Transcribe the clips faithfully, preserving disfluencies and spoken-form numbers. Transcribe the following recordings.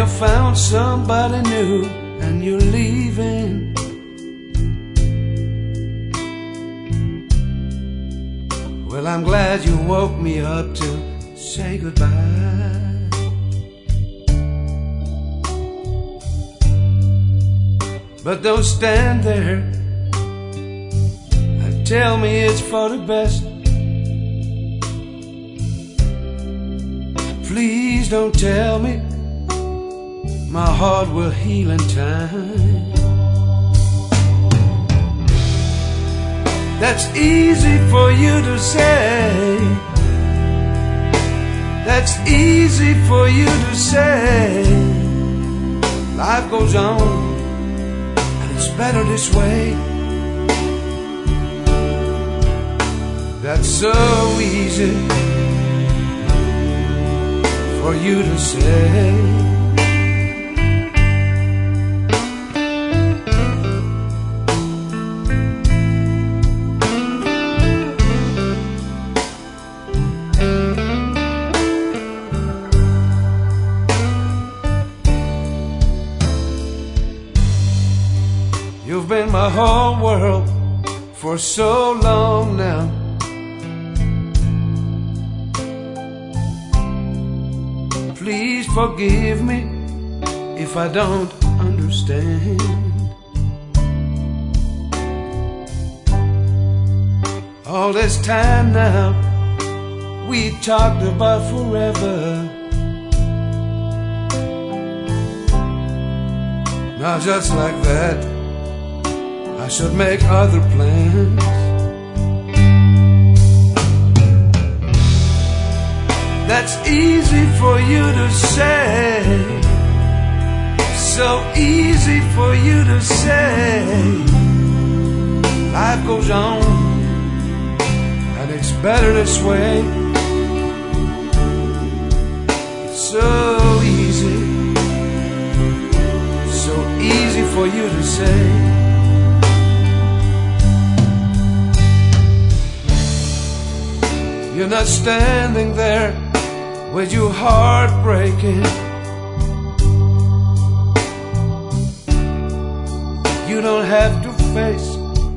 you found somebody new and you're leaving. Well, I'm glad you woke me up to say goodbye. But don't stand there and tell me it's for the best. Please don't tell me my heart will heal in time. That's easy for you to say. That's easy for you to say. Life goes on, and it's better this way. That's so easy for you to say. You've been my whole world for so long now. Please forgive me if I don't understand. All this time now, we talked about forever. Now just like that, I should make other plans. That's easy for you to say. So easy for you to say. Life goes on, and it's better this way. It's so easy, so easy for you to say. You're not standing there with your heart breaking. You don't have to face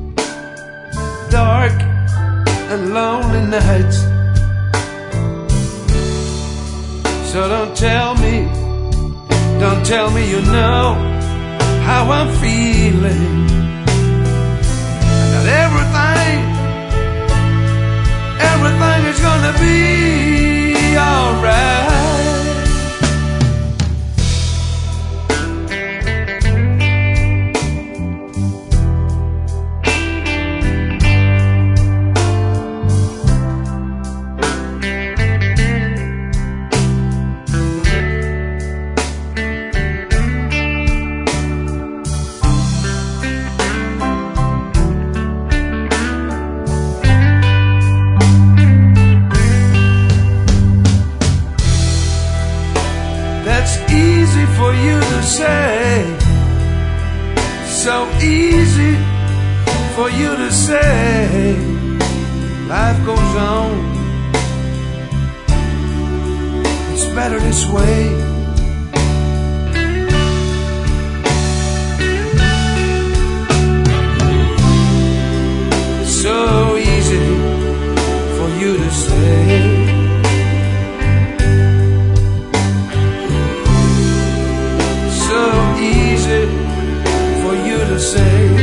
dark and lonely nights. So don't tell me, don't tell me you know how I'm feeling. And that everything Everything is gonna be alright. That's easy for you to say. So easy for you to say. Life goes on, it's better this way. So easy for you to say. So easy for you to say.